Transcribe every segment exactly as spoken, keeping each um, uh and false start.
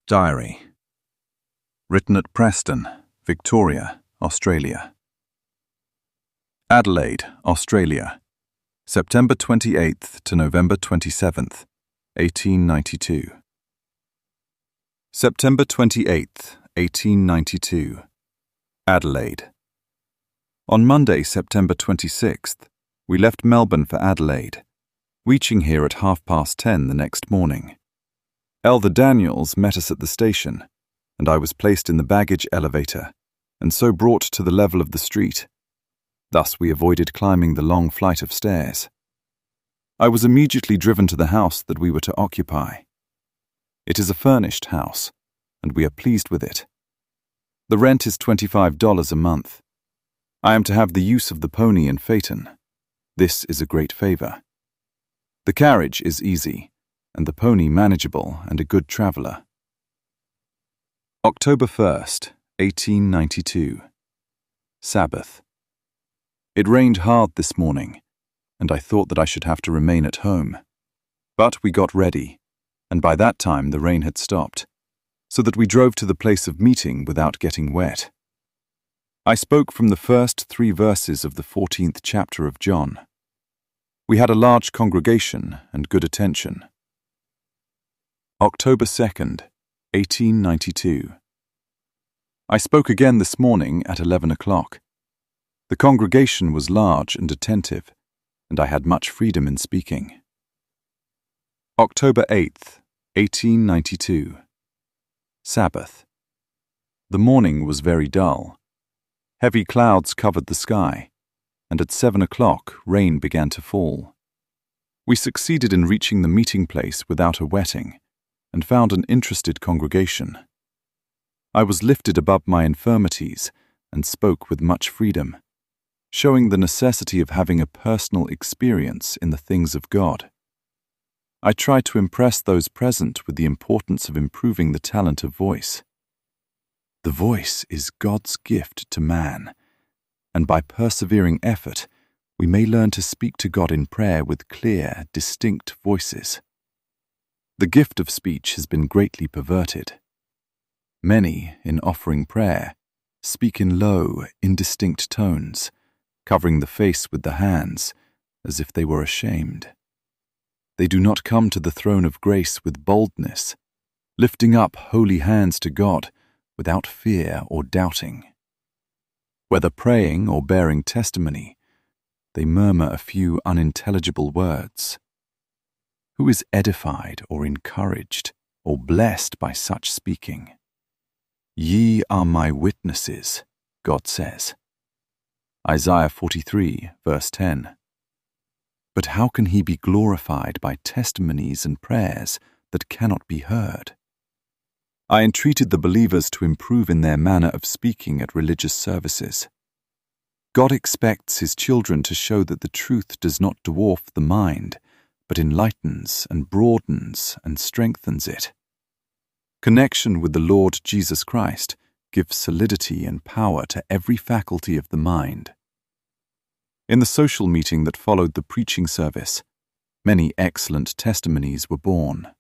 Diary. Written at Preston, Victoria, Australia. Adelaide, Australia, September twenty-eighth to November twenty-seventh, eighteen ninety-two. September twenty-eighth, eighteen ninety-two. Adelaide. On Monday, September twenty-sixth, we left Melbourne for Adelaide, reaching here at half past ten the next morning. Elder Daniels met us at the station, and I was placed in the baggage elevator, and so brought to the level of the street. Thus we avoided climbing the long flight of stairs. I was immediately driven to the house that we were to occupy. It is a furnished house, and we are pleased with it. The rent is twenty-five dollars a month. I am to have the use of the pony and phaeton. This is a great favor. The carriage is easy, and the pony manageable and a good traveller. October first, eighteen ninety-two. Sabbath. It rained hard this morning, and I thought that I should have to remain at home. But we got ready, and by that time the rain had stopped, so that we drove to the place of meeting without getting wet. I spoke from the first three verses of the fourteenth chapter of John. We had a large congregation and good attention. October second, eighteen ninety-two. I spoke again this morning at eleven o'clock. The congregation was large and attentive, and I had much freedom in speaking. October eighth, eighteen ninety-two. Sabbath. The morning was very dull. Heavy clouds covered the sky, and at seven o'clock rain began to fall. We succeeded in reaching the meeting place without a wetting, and found an interested congregation. I was lifted above my infirmities and spoke with much freedom, showing the necessity of having a personal experience in the things of God. I tried to impress those present with the importance of improving the talent of voice. The voice is God's gift to man, and by persevering effort, we may learn to speak to God in prayer with clear, distinct voices. The gift of speech has been greatly perverted. Many, in offering prayer, speak in low, indistinct tones, covering the face with the hands, as if they were ashamed. They do not come to the throne of grace with boldness, lifting up holy hands to God without fear or doubting. Whether praying or bearing testimony, they murmur a few unintelligible words. Who is edified or encouraged or blessed by such speaking? Ye are my witnesses, God says. Isaiah forty-three, verse ten. But how can he be glorified by testimonies and prayers that cannot be heard? I entreated the believers to improve in their manner of speaking at religious services. God expects his children to show that the truth does not dwarf the mind, but enlightens and broadens and strengthens it. Connection with the Lord Jesus Christ gives solidity and power to every faculty of the mind. In the social meeting that followed the preaching service, many excellent testimonies were born.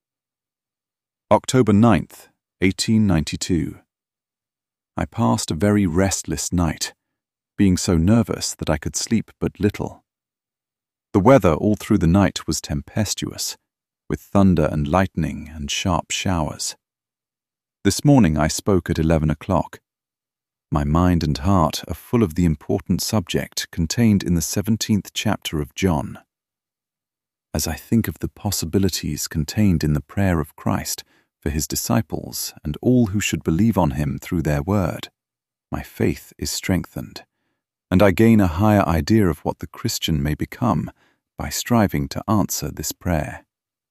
October ninth, eighteen ninety-two. I passed a very restless night, being so nervous that I could sleep but little. The weather all through the night was tempestuous, with thunder and lightning and sharp showers. This morning I spoke at eleven o'clock. My mind and heart are full of the important subject contained in the seventeenth chapter of John. As I think of the possibilities contained in the prayer of Christ for his disciples and all who should believe on him through their word, my faith is strengthened, and I gain a higher idea of what the Christian may become by striving to answer this prayer.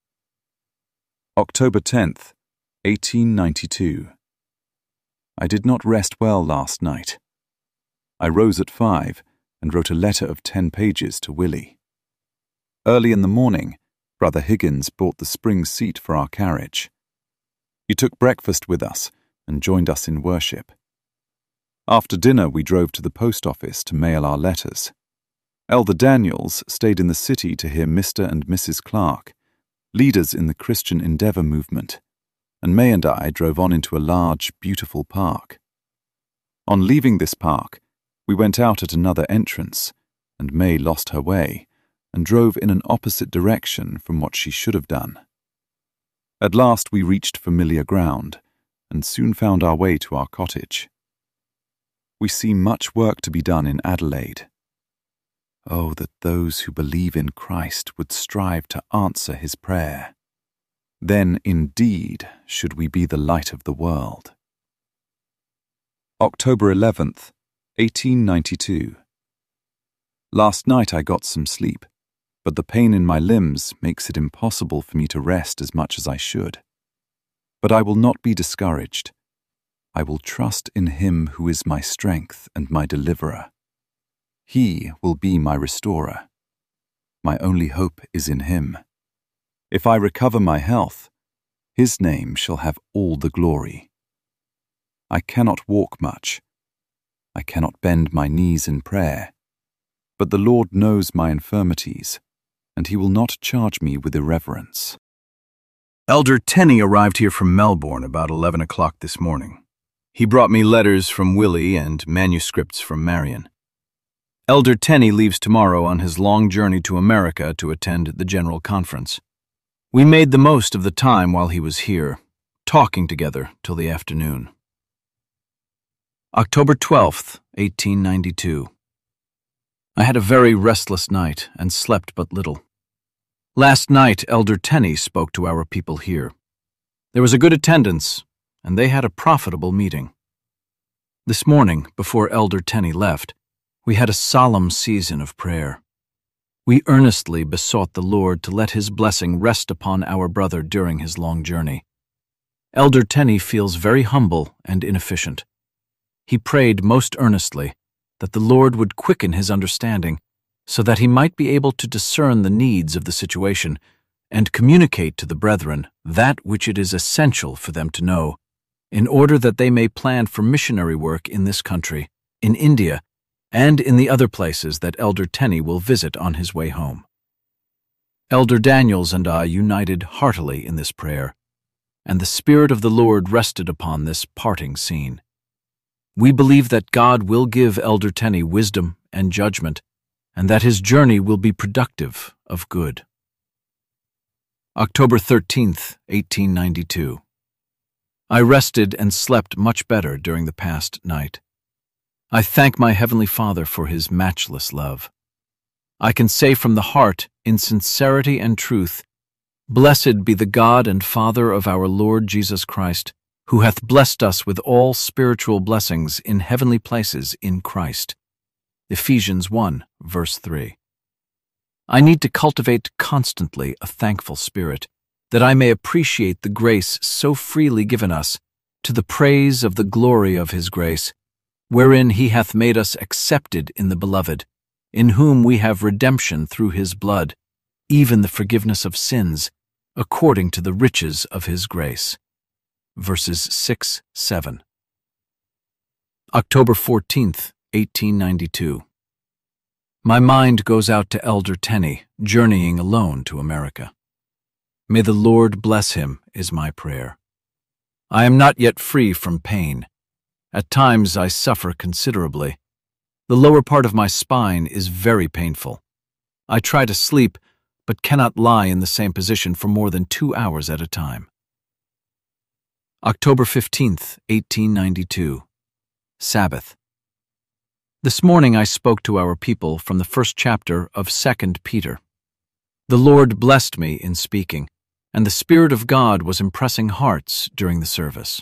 October tenth, eighteen ninety-two. I did not rest well last night. I rose at five and wrote a letter of ten pages to Willie. Early in the morning, Brother Higgins brought the spring seat for our carriage. He took breakfast with us and joined us in worship. After dinner, we drove to the post office to mail our letters. Elder Daniels stayed in the city to hear Mister and Missus Clark, leaders in the Christian Endeavour movement, and May and I drove on into a large, beautiful park. On leaving this park, we went out at another entrance, and May lost her way and drove in an opposite direction from what she should have done. At last we reached familiar ground, and soon found our way to our cottage. We see much work to be done in Adelaide. Oh, that those who believe in Christ would strive to answer his prayer. Then indeed should we be the light of the world. October eleventh, eighteen ninety-two. Last night I got some sleep, but the pain in my limbs makes it impossible for me to rest as much as I should. But I will not be discouraged. I will trust in him who is my strength and my deliverer. He will be my restorer. My only hope is in him. If I recover my health, his name shall have all the glory. I cannot walk much. I cannot bend my knees in prayer. But the Lord knows my infirmities, and he will not charge me with irreverence. Elder Tenney arrived here from Melbourne about eleven o'clock this morning. He brought me letters from Willie and manuscripts from Marion. Elder Tenney leaves tomorrow on his long journey to America to attend the General Conference. We made the most of the time while he was here, talking together till the afternoon. October twelfth, eighteen ninety-two. I had a very restless night and slept but little. Last night, Elder Tenney spoke to our people here. There was a good attendance, and they had a profitable meeting. This morning, before Elder Tenney left, we had a solemn season of prayer. We earnestly besought the Lord to let his blessing rest upon our brother during his long journey. Elder Tenney feels very humble and inefficient. He prayed most earnestly that the Lord would quicken his understanding so that he might be able to discern the needs of the situation and communicate to the brethren that which it is essential for them to know, in order that they may plan for missionary work in this country, in India, and in the other places that Elder Tenney will visit on his way home. Elder Daniels and I united heartily in this prayer, and the Spirit of the Lord rested upon this parting scene. We believe that God will give Elder Tenney wisdom and judgment, and that his journey will be productive of good. October thirteenth, eighteen ninety-two. I rested and slept much better during the past night. I thank my Heavenly Father for his matchless love. I can say from the heart, in sincerity and truth, Blessed be the God and Father of our Lord Jesus Christ, who hath blessed us with all spiritual blessings in heavenly places in Christ. Ephesians one, verse three. I need to cultivate constantly a thankful spirit, that I may appreciate the grace so freely given us, to the praise of the glory of his grace, wherein he hath made us accepted in the Beloved, in whom we have redemption through his blood, even the forgiveness of sins, according to the riches of his grace. Verses six, seven. October fourteenth, eighteen ninety-two. My mind goes out to Elder Tenney, journeying alone to America. May the Lord bless him, is my prayer. I am not yet free from pain. At times I suffer considerably. The lower part of my spine is very painful. I try to sleep, but cannot lie in the same position for more than two hours at a time. October fifteenth, eighteen ninety-two. Sabbath. This morning I spoke to our people from the first chapter of Second Peter. The Lord blessed me in speaking, and the Spirit of God was impressing hearts during the service.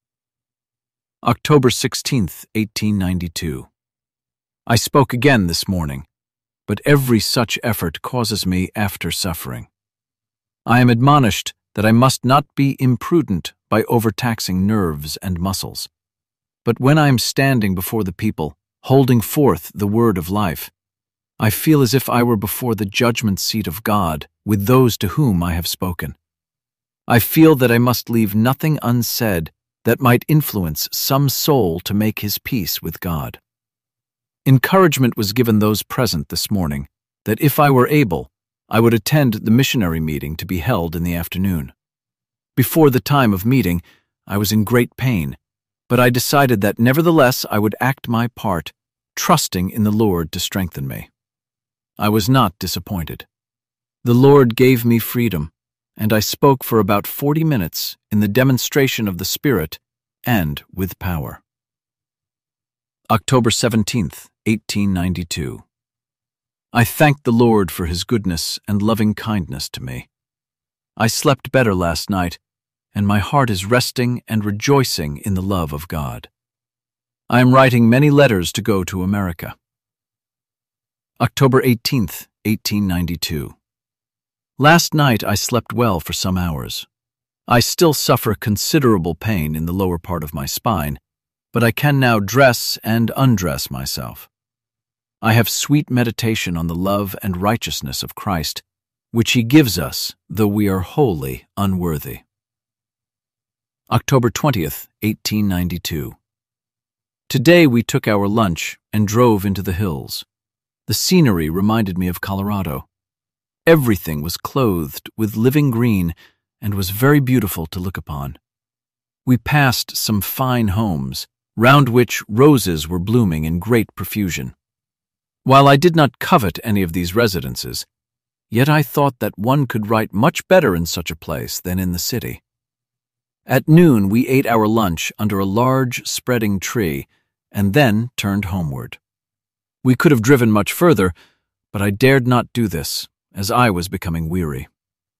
October sixteenth, eighteen ninety-two. I spoke again this morning, but every such effort causes me after suffering. I am admonished that I must not be imprudent by overtaxing nerves and muscles. But when I am standing before the people, holding forth the word of life, I feel as if I were before the judgment seat of God with those to whom I have spoken. I feel that I must leave nothing unsaid that might influence some soul to make his peace with God. Encouragement was given those present this morning that if I were able, I would attend the missionary meeting to be held in the afternoon. Before the time of meeting, I was in great pain, but I decided that nevertheless I would act my part, trusting in the Lord to strengthen me. I was not disappointed. The Lord gave me freedom, and I spoke for about forty minutes in the demonstration of the Spirit and with power. October seventeenth, eighteen ninety-two. I thank the Lord for His goodness and loving kindness to me. I slept better last night, and my heart is resting and rejoicing in the love of God. I am writing many letters to go to America. October eighteenth, eighteen ninety-two. Last night I slept well for some hours. I still suffer considerable pain in the lower part of my spine, but I can now dress and undress myself. I have sweet meditation on the love and righteousness of Christ, which He gives us, though we are wholly unworthy. October twentieth, eighteen ninety-two. Today we took our lunch and drove into the hills. The scenery reminded me of Colorado. Everything was clothed with living green and was very beautiful to look upon. We passed some fine homes, round which roses were blooming in great profusion. While I did not covet any of these residences, yet I thought that one could write much better in such a place than in the city. At noon we ate our lunch under a large spreading tree and then turned homeward. We could have driven much further, but I dared not do this, as I was becoming weary.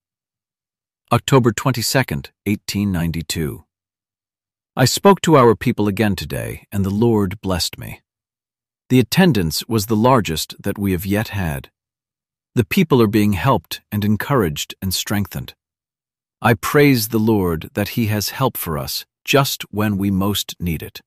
October twenty-second, eighteen ninety-two. I spoke to our people again today, and the Lord blessed me. The attendance was the largest that we have yet had. The people are being helped and encouraged and strengthened. I praise the Lord that He has help for us just when we most need it.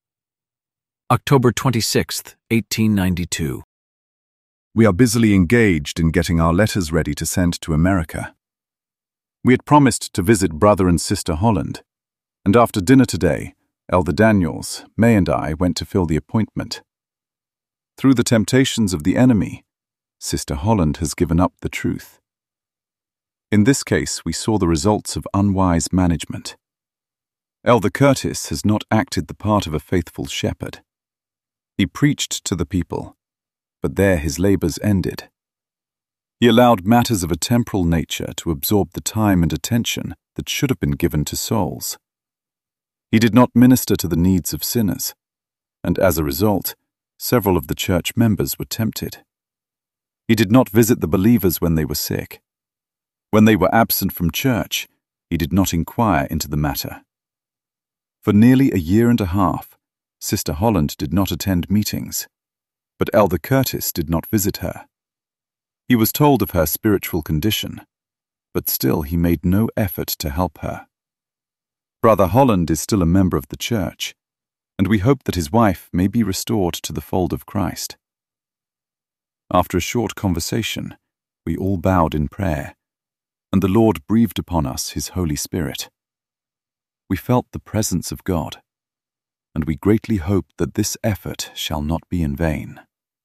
October twenty-sixth, eighteen ninety-two. We are busily engaged in getting our letters ready to send to America. We had promised to visit Brother and Sister Holland, and after dinner today, Elder Daniels, May and I went to fill the appointment. Through the temptations of the enemy, Sister Holland has given up the truth. In this case, we saw the results of unwise management. Elder Curtis has not acted the part of a faithful shepherd. He preached to the people, but there his labors ended. He allowed matters of a temporal nature to absorb the time and attention that should have been given to souls. He did not minister to the needs of sinners, and as a result, several of the church members were tempted. He did not visit the believers when they were sick. When they were absent from church, he did not inquire into the matter. For nearly a year and a half, Sister Holland did not attend meetings, but Elder Curtis did not visit her. He was told of her spiritual condition, but still he made no effort to help her. Brother Holland is still a member of the church, and we hope that his wife may be restored to the fold of Christ. After a short conversation, we all bowed in prayer, and the Lord breathed upon us His Holy Spirit. We felt the presence of God, and we greatly hope that this effort shall not be in vain.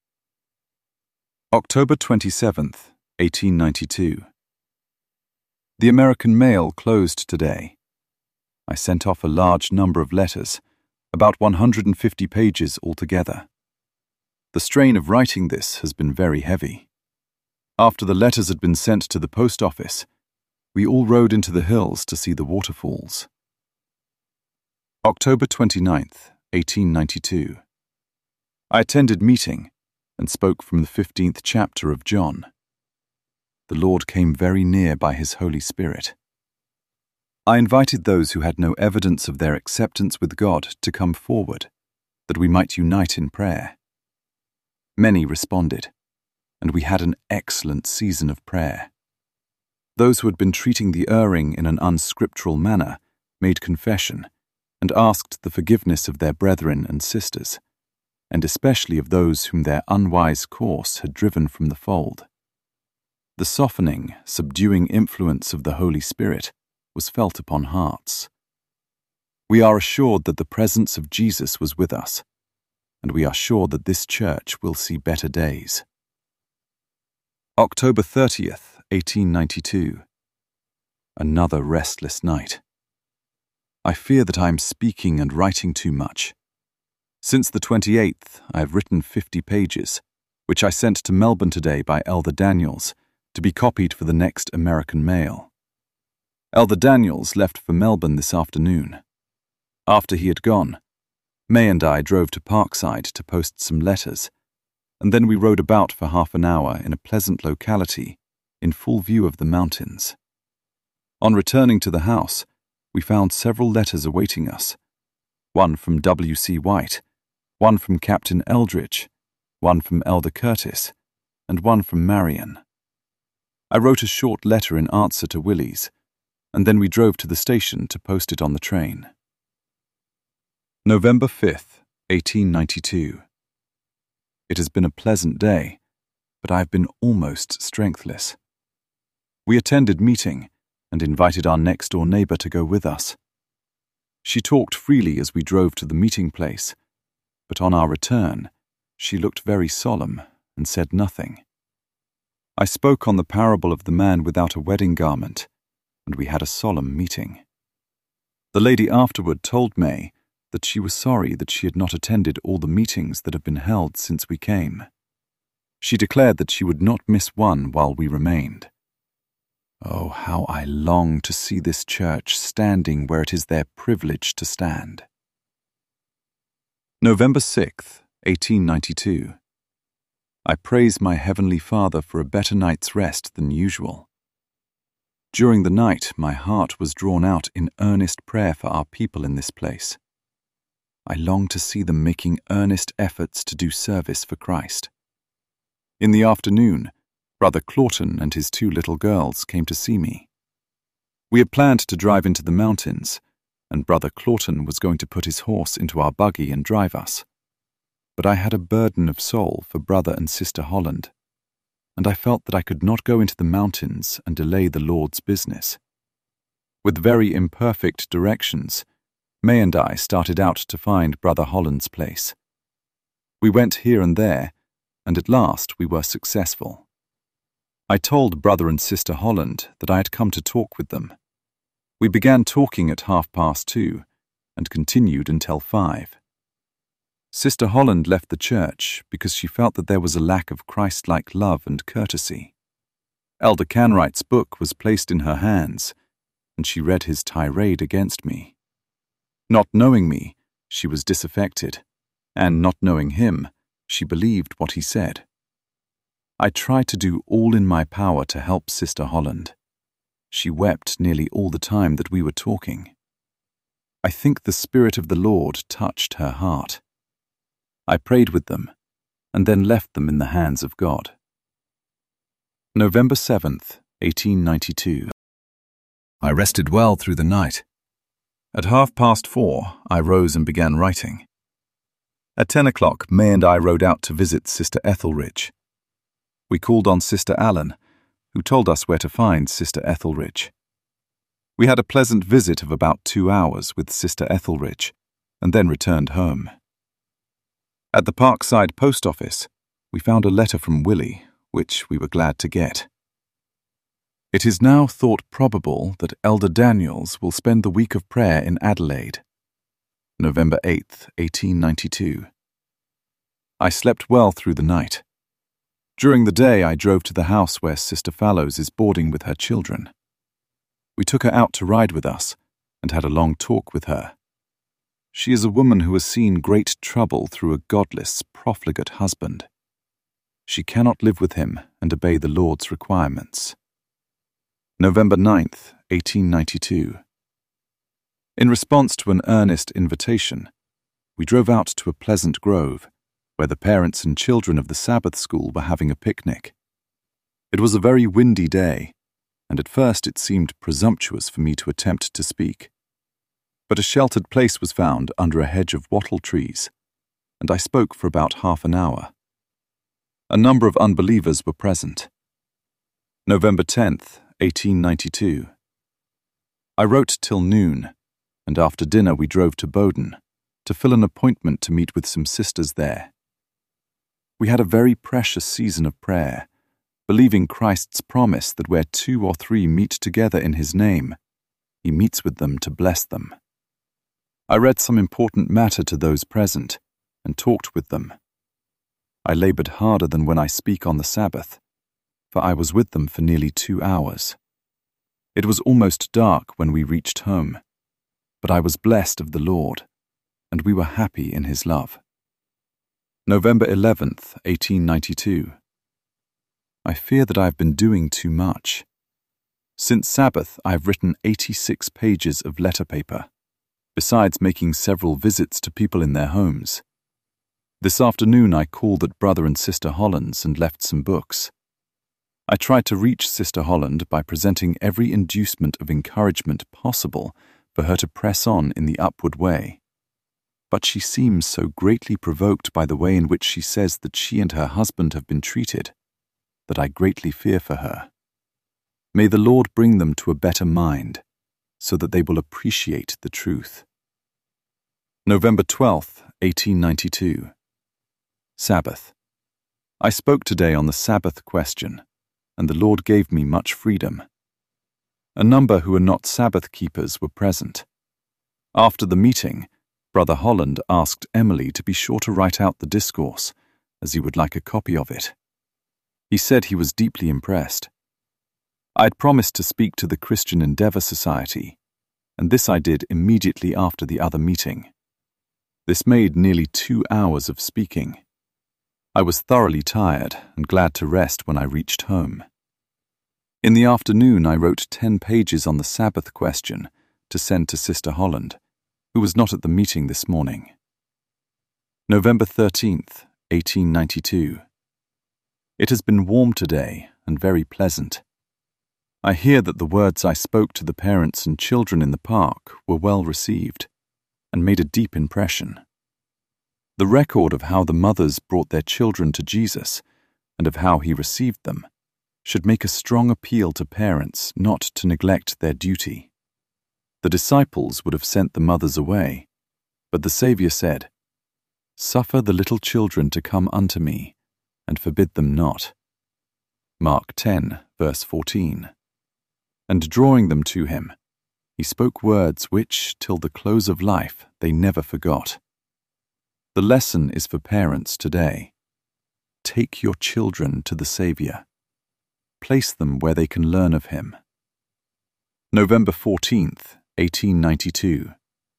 October twenty-seventh, eighteen ninety-two. The American mail closed today. I sent off a large number of letters, about one hundred fifty pages altogether. The strain of writing this has been very heavy. After the letters had been sent to the post office, we all rode into the hills to see the waterfalls. October twenty-ninth, eighteen ninety-two. I attended meeting and spoke from the fifteenth chapter of John. The Lord came very near by His Holy Spirit. I invited those who had no evidence of their acceptance with God to come forward, that we might unite in prayer. Many responded, and we had an excellent season of prayer. Those who had been treating the erring in an unscriptural manner made confession and asked the forgiveness of their brethren and sisters, and especially of those whom their unwise course had driven from the fold. The softening, subduing influence of the Holy Spirit was felt upon hearts. We are assured that the presence of Jesus was with us, and we are sure that this church will see better days. October thirtieth, eighteen ninety-two. Another restless night. I fear that I am speaking and writing too much. Since the twenty-eighth, I have written fifty pages, which I sent to Melbourne today by Elder Daniels, to be copied for the next American mail. Elder Daniels left for Melbourne this afternoon. After he had gone, May and I drove to Parkside to post some letters, and then we rode about for half an hour in a pleasant locality in full view of the mountains. On returning to the house, we found several letters awaiting us, one from W C White, one from Captain Eldridge, one from Elder Curtis, and one from Marion. I wrote a short letter in answer to Willie's, and then we drove to the station to post it on the train. November fifth, eighteen ninety-two. It has been a pleasant day, but I have been almost strengthless. We attended meeting and invited our next-door neighbour to go with us. She talked freely as we drove to the meeting place, but on our return, she looked very solemn and said nothing. I spoke on the parable of the man without a wedding garment, and we had a solemn meeting. The lady afterward told May that she was sorry that she had not attended all the meetings that have been held since we came. She declared that she would not miss one while we remained. Oh, how I long to see this church standing where it is their privilege to stand. November sixth, eighteen ninety-two. I praise my Heavenly Father for a better night's rest than usual. During the night, my heart was drawn out in earnest prayer for our people in this place. I long to see them making earnest efforts to do service for Christ. In the afternoon, Brother Claughton and his two little girls came to see me. We had planned to drive into the mountains, and Brother Claughton was going to put his horse into our buggy and drive us. But I had a burden of soul for Brother and Sister Holland, and I felt that I could not go into the mountains and delay the Lord's business. With very imperfect directions, May and I started out to find Brother Holland's place. We went here and there, and at last we were successful. I told Brother and Sister Holland that I had come to talk with them. We began talking at half past two and continued until five. Sister Holland left the church because she felt that there was a lack of Christ-like love and courtesy. Elder Canwright's book was placed in her hands, and she read his tirade against me. Not knowing me, she was disaffected, and not knowing him, she believed what he said. I tried to do all in my power to help Sister Holland. She wept nearly all the time that we were talking. I think the Spirit of the Lord touched her heart. I prayed with them, and then left them in the hands of God. November seventh, eighteen ninety-two. I rested well through the night. At half past four, I rose and began writing. At ten o'clock, May and I rode out to visit Sister Ethelridge. We called on Sister Allen, who told us where to find Sister Ethelridge. We had a pleasant visit of about two hours with Sister Ethelridge, and then returned home. At the Parkside post office, we found a letter from Willie, which we were glad to get. It is now thought probable that Elder Daniels will spend the week of prayer in Adelaide. November eighth, eighteen ninety-two. I slept well through the night. During the day, I drove to the house where Sister Fallows is boarding with her children. We took her out to ride with us and had a long talk with her. She is a woman who has seen great trouble through a godless, profligate husband. She cannot live with him and obey the Lord's requirements. November ninth, eighteen ninety-two. In response to an earnest invitation, we drove out to a pleasant grove, where the parents and children of the Sabbath school were having a picnic. It was a very windy day, and at first it seemed presumptuous for me to attempt to speak. But a sheltered place was found under a hedge of wattle trees, and I spoke for about half an hour. A number of unbelievers were present. November tenth, eighteen ninety-two. I wrote till noon, and after dinner we drove to Bowden to fill an appointment to meet with some sisters there. We had a very precious season of prayer, believing Christ's promise that where two or three meet together in his name, he meets with them to bless them. I read some important matter to those present and talked with them. I labored harder than when I speak on the Sabbath, for I was with them for nearly two hours. It was almost dark when we reached home, but I was blessed of the Lord, and we were happy in his love. November eleventh, eighteen ninety-two. I fear that I have been doing too much. Since Sabbath, I have written eighty-six pages of letter paper, besides making several visits to people in their homes. This afternoon I called at Brother and Sister Holland's and left some books. I tried to reach Sister Holland by presenting every inducement of encouragement possible for her to press on in the upward way. But she seems so greatly provoked by the way in which she says that she and her husband have been treated, that I greatly fear for her. May the Lord bring them to a better mind, so that they will appreciate the truth. November twelfth, eighteen ninety-two. Sabbath. I spoke today on the Sabbath question, and the Lord gave me much freedom. A number who are not Sabbath keepers were present. After the meeting, Brother Holland asked Emily to be sure to write out the discourse, as he would like a copy of it. He said he was deeply impressed. I had promised to speak to the Christian Endeavour Society, and this I did immediately after the other meeting. This made nearly two hours of speaking. I was thoroughly tired and glad to rest when I reached home. In the afternoon I wrote ten pages on the Sabbath question to send to Sister Holland, who was not at the meeting this morning. November thirteenth, eighteen ninety-two. It has been warm today and very pleasant. I hear that the words I spoke to the parents and children in the park were well received and made a deep impression. The record of how the mothers brought their children to Jesus and of how he received them should make a strong appeal to parents not to neglect their duty. The disciples would have sent the mothers away, but the Saviour said, "Suffer the little children to come unto me, and forbid them not." Mark ten, verse fourteen. And drawing them to him, he spoke words which, till the close of life, they never forgot. The lesson is for parents today. Take your children to the Saviour. Place them where they can learn of him. November fourteenth, eighteen ninety-two.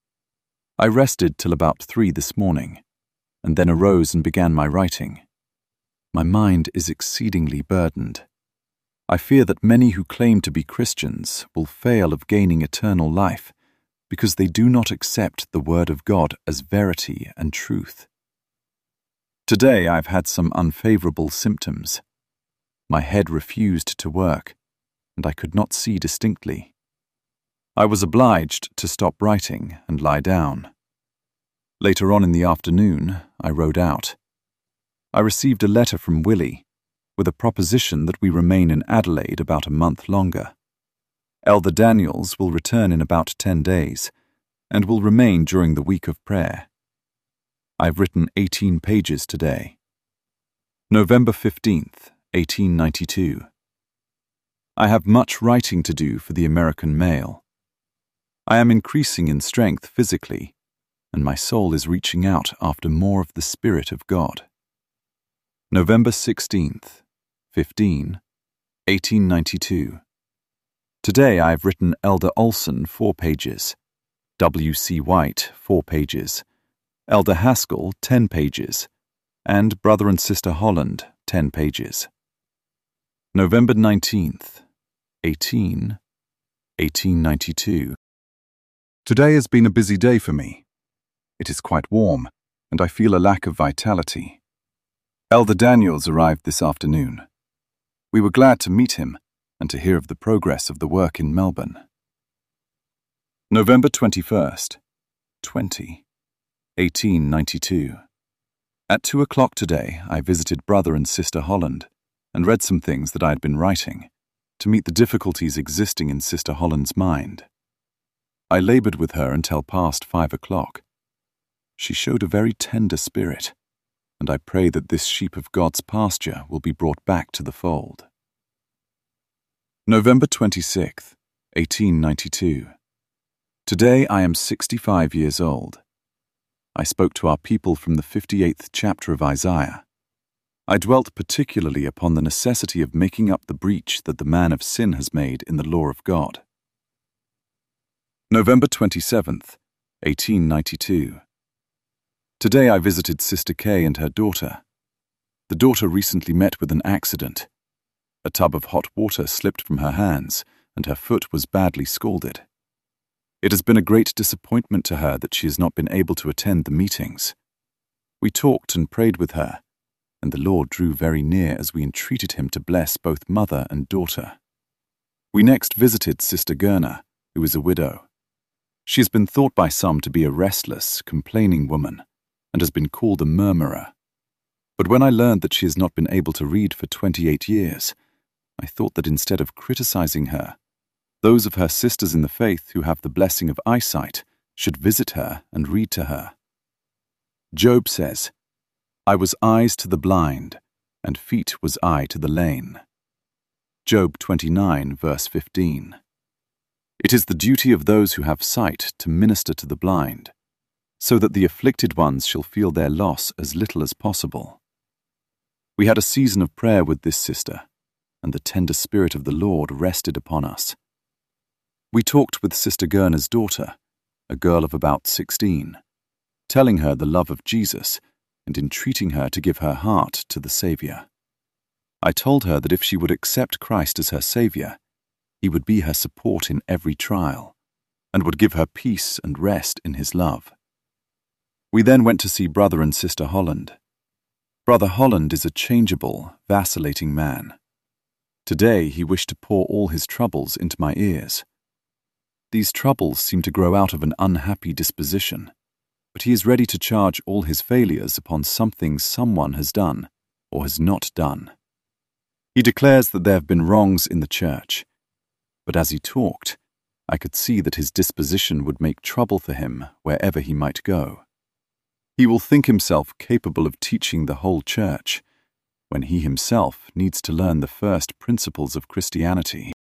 I rested till about three this morning, and then arose and began my writing. My mind is exceedingly burdened. I fear that many who claim to be Christians will fail of gaining eternal life because they do not accept the Word of God as verity and truth. Today I've had some unfavorable symptoms. My head refused to work, and I could not see distinctly. I was obliged to stop writing and lie down. Later on in the afternoon, I rode out. I received a letter from Willie with a proposition that we remain in Adelaide about a month longer. Elder Daniels will return in about ten days and will remain during the week of prayer. I've written eighteen pages today. November fifteenth, eighteen ninety-two. I have much writing to do for the American Mail. I am increasing in strength physically, and my soul is reaching out after more of the Spirit of God. November sixteenth, fifteen, eighteen ninety-two. Today I have written Elder Olson four pages, W C White four pages, Elder Haskell ten pages, and Brother and Sister Holland ten pages. November nineteenth, eighteen, eighteen ninety-two. Today has been a busy day for me. It is quite warm, and I feel a lack of vitality. Elder Daniels arrived this afternoon. We were glad to meet him and to hear of the progress of the work in Melbourne. November twenty-first, twenty, eighteen ninety-two. At two o'clock today, I visited Brother and Sister Holland and read some things that I had been writing to meet the difficulties existing in Sister Holland's mind. I labored with her until past five o'clock. She showed a very tender spirit, and I pray that this sheep of God's pasture will be brought back to the fold. November twenty-sixth, eighteen ninety-two. Today I am sixty-five years old. I spoke to our people from the fifty-eighth chapter of Isaiah. I dwelt particularly upon the necessity of making up the breach that the man of sin has made in the law of God. November twenty-seventh, eighteen ninety-two. Today I visited Sister Kay and her daughter. The daughter recently met with an accident. A tub of hot water slipped from her hands, and her foot was badly scalded. It has been a great disappointment to her that she has not been able to attend the meetings. We talked and prayed with her, and the Lord drew very near as we entreated him to bless both mother and daughter. We next visited Sister Gerner, who is a widow. She has been thought by some to be a restless, complaining woman, and has been called a murmurer. But when I learned that she has not been able to read for twenty-eight years, I thought that instead of criticizing her, those of her sisters in the faith who have the blessing of eyesight should visit her and read to her. Job says, "I was eyes to the blind, and feet was I to the lame." Job twenty-nine, verse fifteen. It is the duty of those who have sight to minister to the blind, so that the afflicted ones shall feel their loss as little as possible. We had a season of prayer with this sister, and the tender spirit of the Lord rested upon us. We talked with Sister Gerner's daughter, a girl of about sixteen, telling her the love of Jesus and entreating her to give her heart to the Saviour. I told her that if she would accept Christ as her Saviour, he would be her support in every trial, and would give her peace and rest in his love. We then went to see Brother and Sister Holland. Brother Holland is a changeable, vacillating man. Today he wished to pour all his troubles into my ears. These troubles seem to grow out of an unhappy disposition, but he is ready to charge all his failures upon something someone has done or has not done. He declares that there have been wrongs in the church, but as he talked, I could see that his disposition would make trouble for him wherever he might go. He will think himself capable of teaching the whole church, when he himself needs to learn the first principles of Christianity.